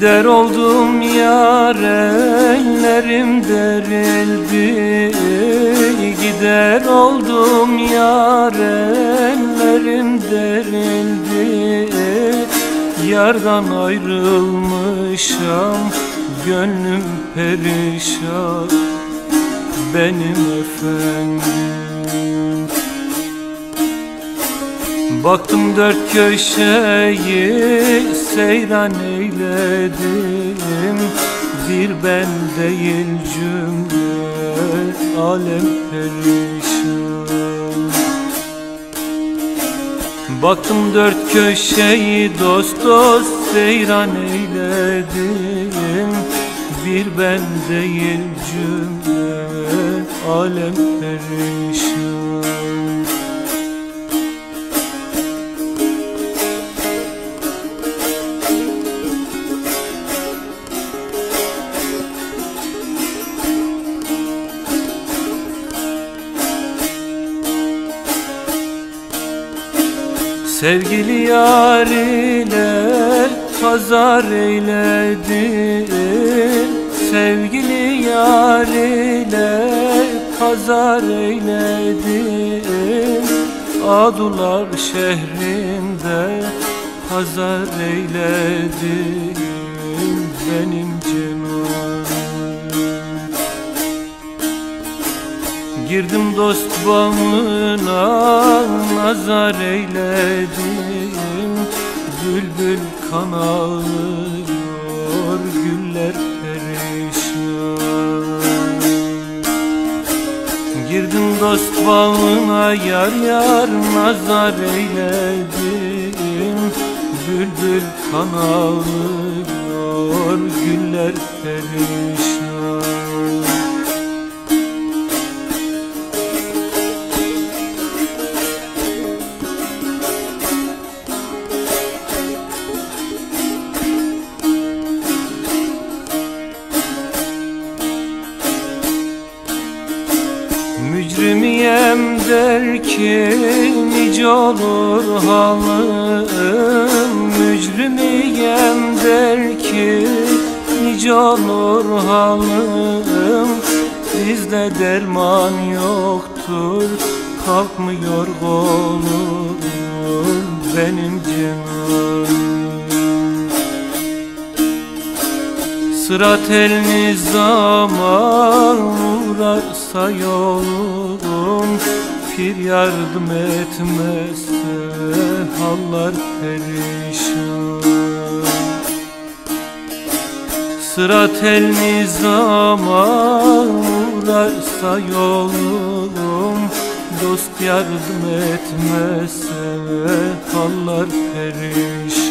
Gider oldum yar, ellerim derildi. Gider oldum yar, ellerim derildi. Yardan ayrılmışam, gönlüm perişan benim efendim. Baktım dört köşeyi seyran eyledim. Bir ben değil cümle alem perişan. Baktım dört köşeyi dost dost seyran eyledim. Bir ben değil cümle alem perişan. Sevgili yar ile pazar eyledim. Sevgili yar ile pazar eyledim. Adular şehrinde pazar eyledim benim canım. Girdim dost bağına nazar eyledim. Bülbül kan ağlıyor, güller perişan. Girdim dost bağına yar yar nazar eyledim. Bülbül kan ağlıyor, güller perişan. Mücrimiyem der ki nice olur halım. Mücrimiyem der ki nice olur halım. Bizde derman yoktur, kalkmıyor kolum benim canım. Sırat el nizama uğrarsa yolum. Pir yardım etmezse hallar perişan. Sırat el nizama uğrarsa yolum. Dost yardım etmezse hallar perişan.